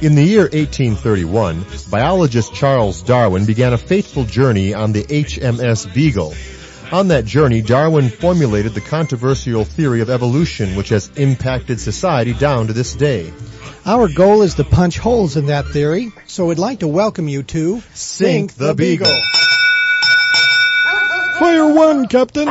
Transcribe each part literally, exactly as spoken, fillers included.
In the year eighteen thirty-one, biologist Charles Darwin began a fateful journey on the H M S Beagle. On that journey, Darwin formulated the controversial theory of evolution, which has impacted society down to this day. Our goal is to punch holes in that theory, so we'd like to welcome you to Sink the Beagle. Fire one, Captain.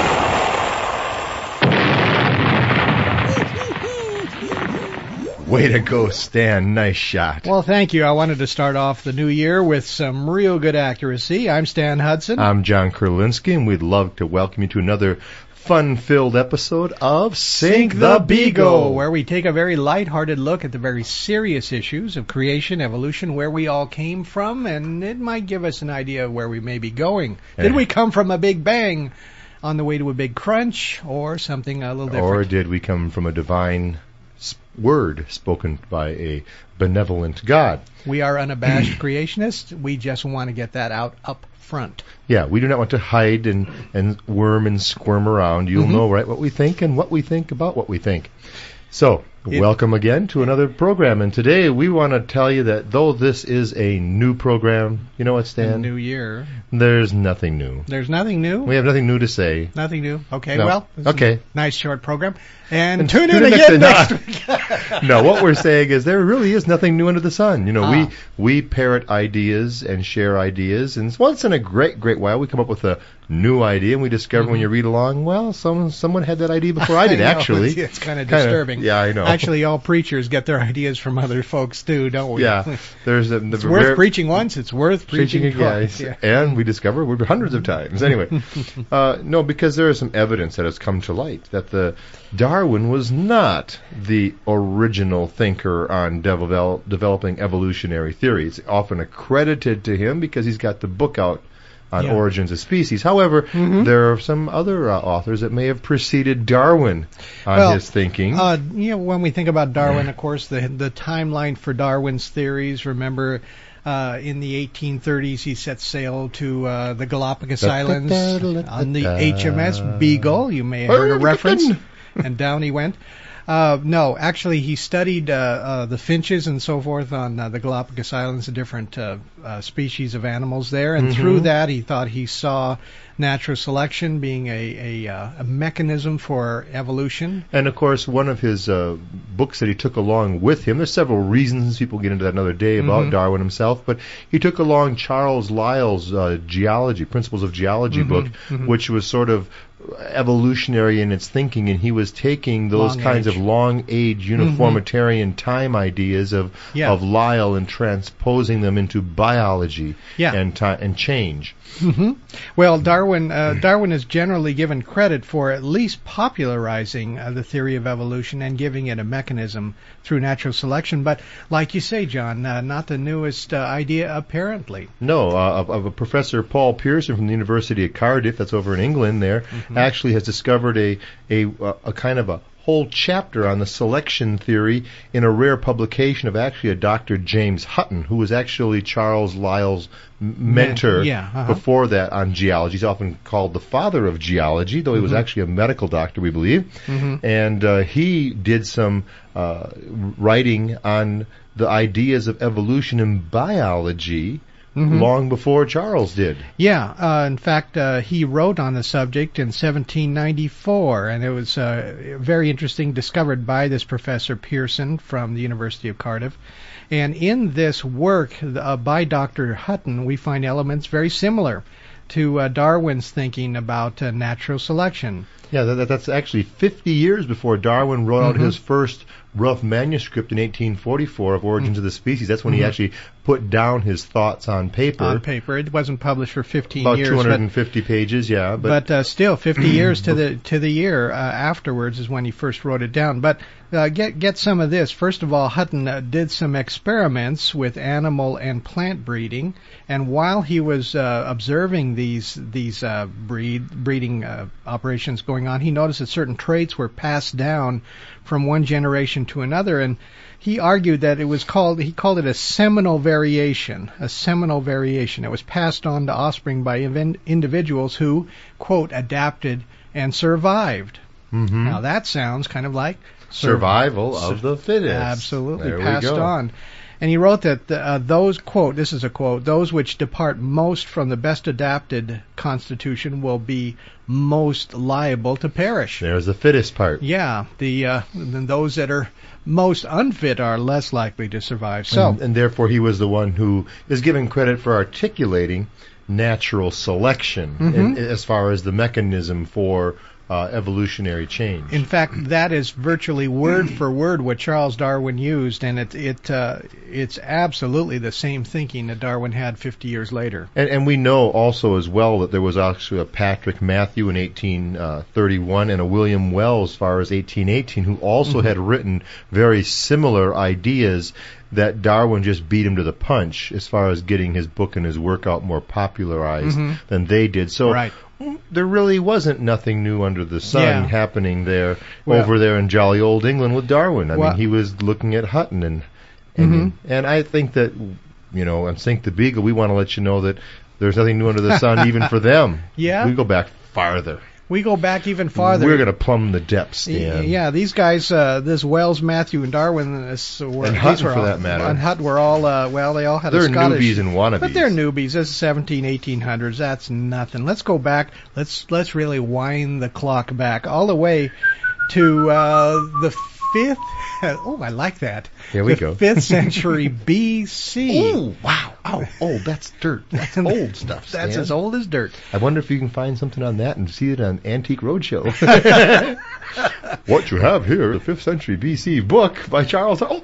Way to go, Stan. Nice shot. Well, thank you. I wanted to start off the new year with some real good accuracy. I'm Stan Hudson. I'm John Kurlinski, and we'd love to welcome you to another fun-filled episode of Sink, Sink the Beagle, where we take a very lighthearted look at the very serious issues of creation, evolution, where we all came from, and it might give us an idea of where we may be going. Yeah. Did we come from a big bang on the way to a big crunch, or something a little different? Or did we come from a divine word spoken by a benevolent God? We are unabashed creationists. We just want to get that out up front. Yeah, we do not want to hide and, and worm and squirm around. You'll mm-hmm. know, right, what we think and what we think about what we think. So, it, welcome again to another program. And today we want to tell you that though this is a new program, you know what, Stan? A new year. There's nothing new. There's nothing new? We have nothing new to say. Nothing new. Okay, no. well, okay. Nice short program. And, and tune, tune in, in again next, next week. No, what we're saying is there really is nothing new under the sun. You know, ah. we we parrot ideas and share ideas, and once in a great, great while we come up with a new idea, and we discover mm-hmm. when you read along, well, some someone had that idea before I did, I know, actually. It's, it's kind of disturbing. Yeah, I know. Actually, all preachers get their ideas from other folks, too, don't we? Yeah. There's a, the it's worth preaching once, it's worth preaching, preaching twice. Yeah. And we discover we're hundreds of times. Anyway, uh, no, because there is some evidence that has come to light that the Darwin was not the original thinker on devel- developing evolutionary theory. It's often accredited to him because he's got the book out on yeah. Origins of Species. However, mm-hmm. there are some other uh, authors that may have preceded Darwin on well, his thinking. Uh, you know, when we think about Darwin, of course, the the timeline for Darwin's theories, remember, uh, in the eighteen thirties, he set sail to uh, the Galapagos Islands on the H M S Beagle. You may have heard a reference. And down he went. Uh, no, actually, he studied uh, uh, the finches and so forth on uh, the Galapagos Islands, the different uh, uh, species of animals there, and mm-hmm. through that, he thought he saw natural selection being a, a, uh, a mechanism for evolution. And, of course, one of his uh, books that he took along with him, there's several reasons, people get into that another day about mm-hmm. Darwin himself, but he took along Charles Lyell's uh, Geology, Principles of Geology mm-hmm. book, mm-hmm. which was sort of evolutionary in its thinking, and he was taking those long kinds age. of long-age uniformitarian mm-hmm. time ideas of yeah. of Lyell and transposing them into biology yeah. and ti- and change. Mm-hmm. Well, Darwin uh, Darwin is generally given credit for at least popularizing uh, the theory of evolution and giving it a mechanism through natural selection. But like you say, John, uh, not the newest uh, idea apparently. No, uh, of, of a Professor Paul Pearson from the University of Cardiff, that's over in England there, mm-hmm. actually has discovered a, a, a kind of a whole chapter on the selection theory in a rare publication of actually a Doctor James Hutton, who was actually Charles Lyell's mentor yeah, uh-huh. before that on geology. He's often called the father of geology, though he mm-hmm. was actually a medical doctor, we believe. Mm-hmm. And uh, he did some uh, writing on the ideas of evolution in biology Mm-hmm. long before Charles did. Yeah, uh, in fact, uh, he wrote on the subject in seventeen ninety-four, and it was uh, very interesting, discovered by this Professor Pearson from the University of Cardiff. And in this work uh, by Doctor Hutton, we find elements very similar to uh, Darwin's thinking about uh, natural selection. Yeah, that, that's actually fifty years before Darwin wrote mm-hmm. out his first rough manuscript in eighteen forty-four of Origins mm-hmm. of the Species. That's when mm-hmm. he actually put down his thoughts on paper. On paper. It wasn't published for fifteen About years. About two hundred fifty pages, yeah. But, but uh, still, fifty years to the to the year uh, afterwards is when he first wrote it down. But uh, get get some of this. First of all, Hutton uh, did some experiments with animal and plant breeding, and while he was uh, observing these these uh, breed breeding uh, operations going on, he noticed that certain traits were passed down from one generation to another, and he argued that it was called, he called it a seminal variation, a seminal variation. It was passed on to offspring by individuals who, quote, adapted and survived. Mm-hmm. Now that sounds kind of like survival sur- of the fittest. Absolutely, there passed we go. on. And he wrote that uh, those, quote, this is a quote, those which depart most from the best adapted constitution will be most liable to perish. There's the fittest part. Yeah, the uh, and those that are most unfit are less likely to survive. So, and, and therefore he was the one who is given credit for articulating natural selection Mm-hmm. in, as far as the mechanism for uh, evolutionary change. in fact, that is virtually word for word what Charles Darwin used, and it it uh, it's absolutely the same thinking that Darwin had fifty years later. And, and we know also as well that there was actually a Patrick Matthew in eighteen thirty-one and a William Wells as far as eighteen eighteen who also Mm-hmm. had written very similar ideas that Darwin just beat him to the punch as far as getting his book and his work out more popularized Mhm. than they did. So Right. there really wasn't nothing new under the sun Yeah. happening there Well- over there in jolly old England with Darwin. I Well- mean, he was looking at Hutton and and, Mhm. and I think that, you know, on Sink the Beagle, we want to let you know that there's nothing new under the sun even for them. Yeah? We go back farther. We go back even farther. We're going to plumb the depths, Y- Dan. Yeah, these guys, uh, this Wells, Matthew, and Darwin, this were, And these Hutton, were for all, that matter. and Hutton were all, uh, well, they all had They're a Scottish. newbies and wannabes. But they're newbies. This is seventeen, eighteen hundreds. That's nothing. Let's go back. Let's let's really wind the clock back all the way to uh, the fifth. Oh, I like that. Here we the go. Fifth century B C. Ooh, wow. Oh, oh, that's dirt. That's old stuff, That's Stan. as old as dirt. I wonder if you can find something on that and see it on Antique Roadshow. What you have here, the fifth century B C book by Charles. Oh.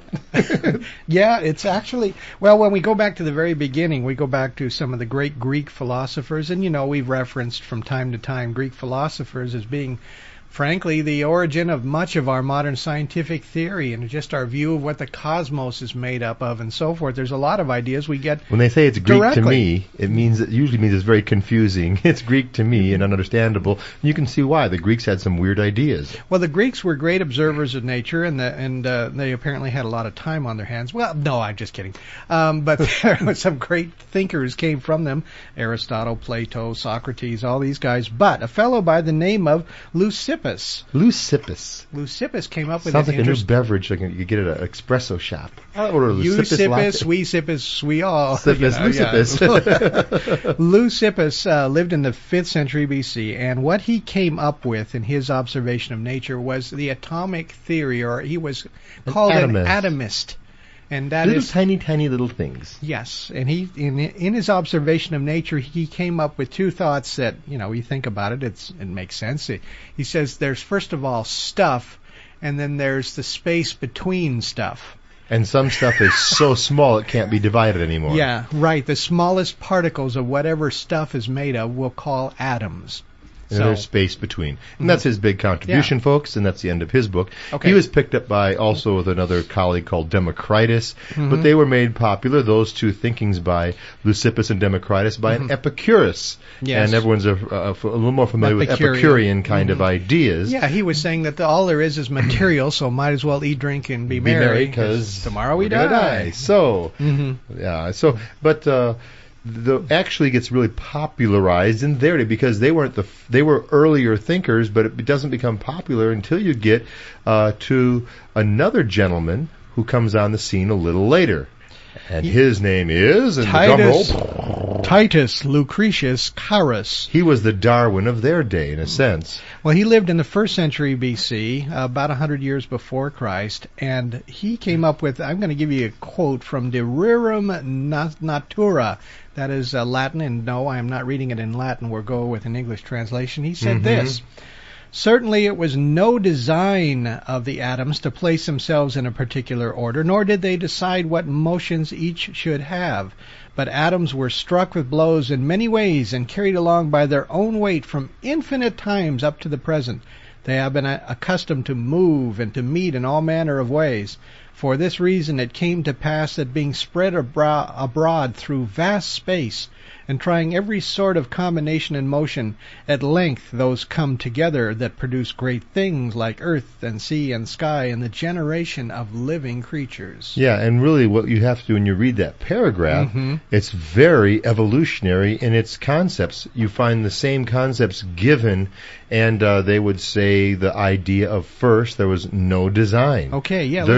Yeah, it's actually, well, when we go back to the very beginning, we go back to some of the great Greek philosophers, and you know, we've referenced from time to time Greek philosophers as being, frankly, the origin of much of our modern scientific theory and just our view of what the cosmos is made up of and so forth. There's a lot of ideas we get. When they say it's Greek Directly. to me, it means it usually means it's very confusing. It's Greek to me and ununderstandable. You can see why the Greeks had some weird ideas. Well, the Greeks were great observers of nature, and the, and uh, they apparently had a lot of time on their hands. Well, no, I'm just kidding. Um, but there were some great thinkers came from them: Aristotle, Plato, Socrates, all these guys. But a fellow by the name of Leucippus. Leucippus. Leucippus came up with Sounds an like a new interest- beverage like you get at an espresso shop. I'll order a Leucippus Leucippus, latte. we sippus, we all. Sippus, you know, Leucippus. yeah. Leucippus uh, lived in the fifth century B C, and what he came up with in his observation of nature was the atomic theory, or he was called an atomist. atomist. And that Little is tiny, tiny little things. yes, and he in in his observation of nature, he came up with two thoughts that, you know, you think about it, it's it makes sense. He, he says there's first of all stuff, and then there's the space between stuff. And some stuff is so small it can't be divided anymore. Yeah, right. The smallest particles of whatever stuff is made of we'll call atoms. And So- there's space between. And that's his big contribution, Yeah. folks, and that's the end of his book. Okay. He was picked up by also with another colleague called Democritus, Mm-hmm. but they were made popular, those two thinkings by Leucippus and Democritus, by an Epicurus. Mm-hmm. Yes. And everyone's a, a, a little more familiar Epicurean. with Epicurean kind of Mhm. ideas. Yeah, he was saying that the, all there is is material, so might as well eat, drink, and be, Be merry, 'cause because tomorrow we we're gonna die. So, hmm yeah, so, but, uh, the actually gets really popularized in their day because they weren't the f- they were earlier thinkers, but it doesn't become popular until you get uh, to another gentleman who comes on the scene a little later, and his name is and the drum Titus, roll, Titus Lucretius Carus. he was the Darwin of their day in a sense. Well, he lived in the first century B C, uh, about one hundred years before Christ, and he came up with, I'm going to give you a quote from De Rerum Nat- Natura. That is uh, Latin, and no, I am not reading it in Latin. We'll go with an English translation. He said Mhm. this: certainly it was no design of the atoms to place themselves in a particular order, nor did they decide what motions each should have. But atoms were struck with blows in many ways and carried along by their own weight from infinite times up to the present. They have been uh, accustomed to move and to meet in all manner of ways. For this reason it came to pass that being spread abro- abroad through vast space, and trying every sort of combination and motion, at length those come together that produce great things like earth and sea and sky and the generation of living creatures. Yeah, and really what you have to do when you read that paragraph, Mhm. it's very evolutionary in its concepts. You find the same concepts given, and uh, they would say the idea of first there was no design. Okay, yeah. They're let's- saying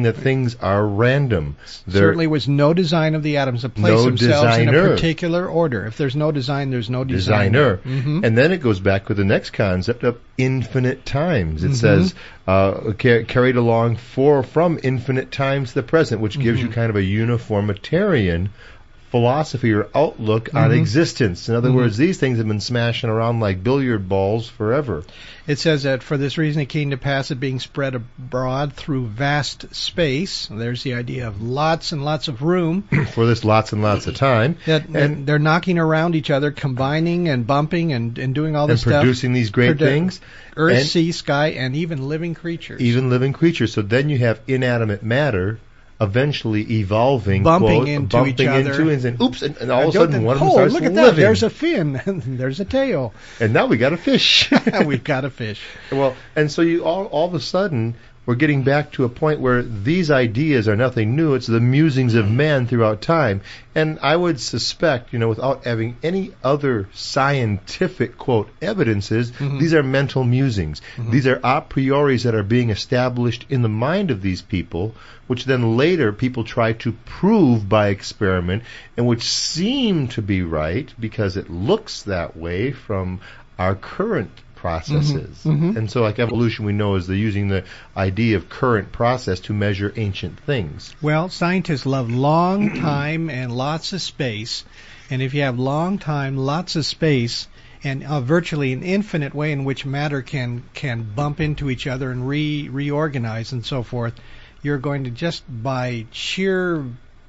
that things are random. There certainly was no design of the atoms to place no themselves designer. in a particular order. If there's no design, there's no designer. designer. Mm-hmm. And then it goes back with the next concept of infinite times. It Mm-hmm. says uh, car- carried along for from infinite times to the present, which gives Mm-hmm. you kind of a uniformitarian philosophy or outlook on Mhm. existence. In other Mhm. words, these things have been smashing around like billiard balls forever. It says that for this reason it came to pass it being spread abroad through vast space. There's the idea of lots and lots of room. For this lots and lots of time. That And- they're knocking around each other, combining and bumping and, and doing all And this stuff. producing these great Produ- things. Earth, And- sea, sky, and even living creatures. Even living creatures. So then you have inanimate matter eventually evolving, Bumping quote, into bumping each other. into and saying, oops, and, and all of a Don't- sudden one of them oh, starts look at living. that. There's a fin. and there's a tail. And now we got a fish. We've got a fish. Well, and so you all, all of a sudden, we're getting back to a point where these ideas are nothing new. It's the musings of man throughout time. And I would suspect, you know, without having any other scientific, quote, evidences, Mhm. these are mental musings. Mhm. These are a prioris that are being established in the mind of these people, which then later people try to prove by experiment, and which seem to be right because it looks that way from our current processes. Mhm, mhm. And so like evolution we know is the using the idea of current process to measure ancient things. Well, scientists love long time and lots of space. And if you have long time, lots of space, and uh, virtually an infinite way in which matter can can bump into each other and re reorganize and so forth, you're going to just by sheer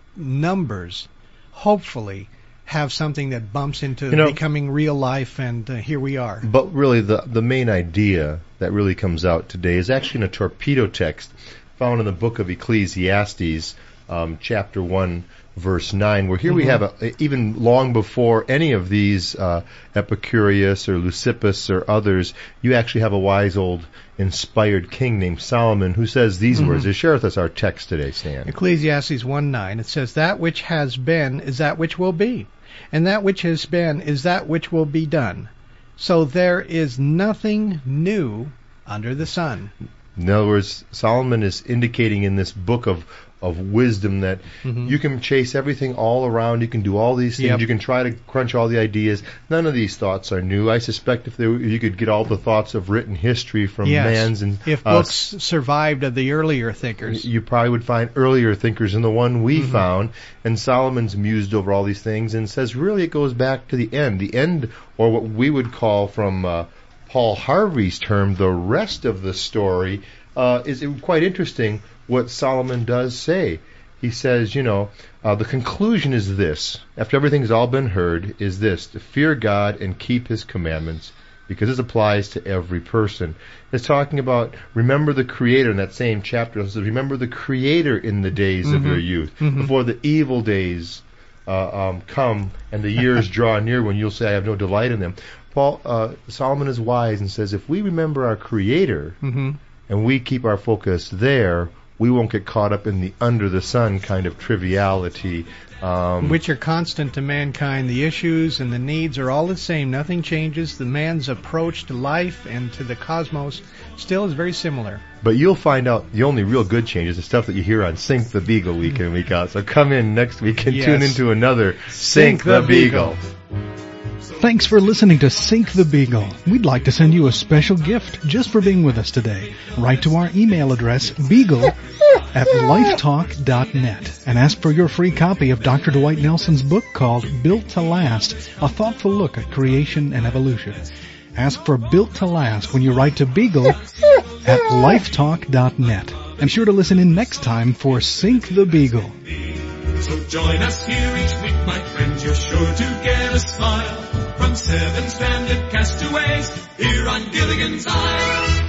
numbers, hopefully, have something that bumps into You know, becoming real life, and uh, here we are. But really the the main idea that really comes out today is actually in a torpedo text found in the book of Ecclesiastes, um, chapter one, verse nine, where here Mhm. we have, a, even long before any of these uh, Epicurus or Leucippus or others, you actually have a wise old inspired king named Solomon who says these Mhm. words. They share with us our text today, Stan. Ecclesiastes one nine, it says, "That which has been is that which will be, and that which has been is that which will be done. So there is nothing new under the sun." In other words, Solomon is indicating in this book of of wisdom that Mhm. you can chase everything all around. You can do all these things. Yep. You can try to crunch all the ideas. None of these thoughts are new. I suspect if they were, you could get all the thoughts of written history from Yes. man's and If uh, books survived of the earlier thinkers. you probably would find earlier thinkers than the one we Mhm. found. And Solomon's mused over all these things and says really it goes back to the end. The end, or what we would call from uh, Paul Harvey's term, the rest of the story, uh, is quite interesting what Solomon does say. He says, you know, uh, the conclusion is this, after everything's all been heard, is this, to fear God and keep His commandments, because this applies to every person. It's talking about, remember the Creator in that same chapter. It says, remember the Creator in the days Mhm. of your youth, Mhm. before the evil days uh, um, come and the years draw near when you'll say, I have no delight in them. Paul uh, Solomon is wise and says, if we remember our Creator Mhm. and we keep our focus there, we won't get caught up in the under the sun kind of triviality. Um, Which are constant to mankind. The issues and the needs are all the same. Nothing changes. The man's approach to life and to the cosmos still is very similar. but you'll find out the only real good change is the stuff that you hear on Sink the Beagle week in, week out. So come in next week and Yes. tune into another Sink Sink, the the Beagle. Thanks for listening to Sink the Beagle. We'd like to send you a special gift just for being with us today. Write to our email address, beagle at lifetalk dot net, and ask for your free copy of Doctor Dwight Nelson's book called Built to Last, a thoughtful look at creation and evolution. Ask for Built to Last when you write to beagle at lifetalk dot net. And sure to listen in next time for Sink the Beagle. So join us here each week, my friends, you're sure to get a smile from seven stranded castaways here on Gilligan's Island.